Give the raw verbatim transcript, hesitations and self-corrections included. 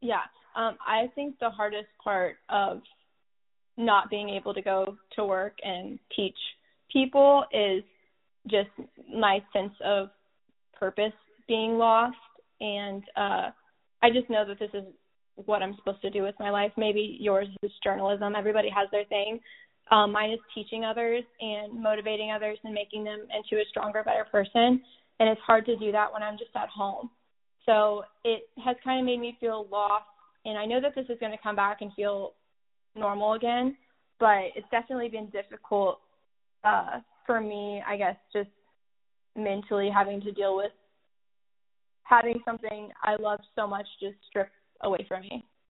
Yeah. Um, I think the hardest part of not being able to go to work and teach people is just my sense of purpose being lost. And uh, I just know that this is what I'm supposed to do with my life. Maybe yours is journalism. Everybody has their thing. Um, mine is teaching others and motivating others and making them into a stronger, better person. And it's hard to do that when I'm just at home. So it has kind of made me feel lost. And I know that this is going to come back and feel normal again, but it's definitely been difficult uh, for me, I guess, just mentally having to deal with having something I love so much just stripped away from me.